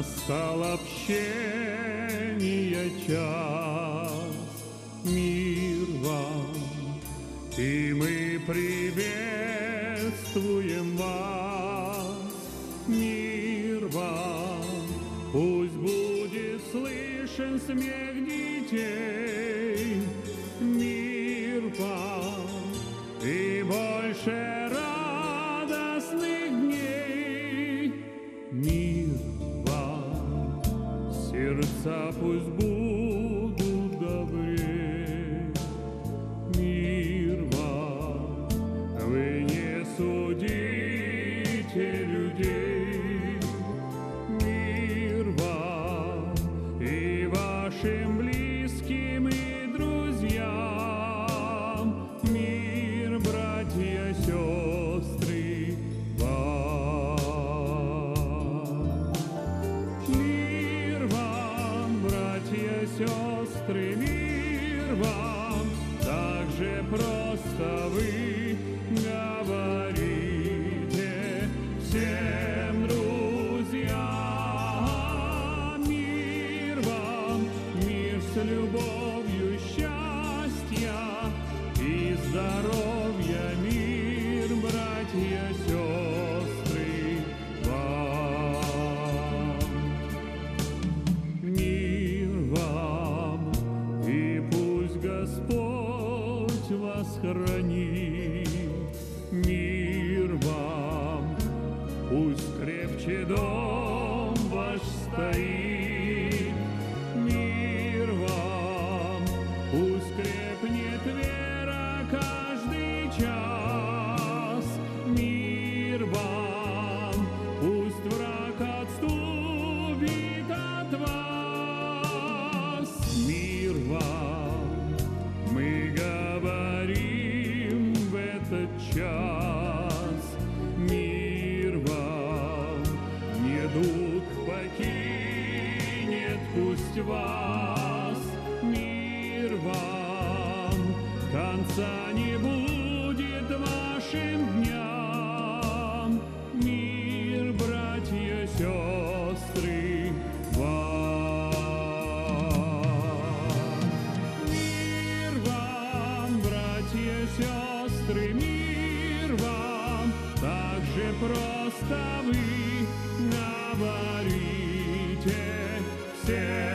Настал общения час, мир вам, и мы приветствуем вас, мир вам. Пусть будет слышен смех детей, мир вам, и больше радостных дней, мир вам. Сердца пусть будут добрее, мир вам. Вы не судите людей, мир вам, и вашим близким и друзьям, мир, братья, сестры, вам. Мир вам, братья, сестры, мир вам, так же просто вы говорите всем друзьям. Мир вам, мир с любовью, счастья и здоровья, мир, братья, сестры, вам. Мир вам, и пусть Господь вас хранит, мир вам, пусть крепче дом ваш стоит, мир вам, пусть крепнет вера каждый час, мир вам, пусть враг отступит от вас, мир вам. Мы говорим в этот час, мир вам, недуг покинет пусть вас, мир вам, конца не будет вашим дням, мир, братья, сестры, вам. Мир вам, братья, сестры, мир вам, так же просто вы говорите все.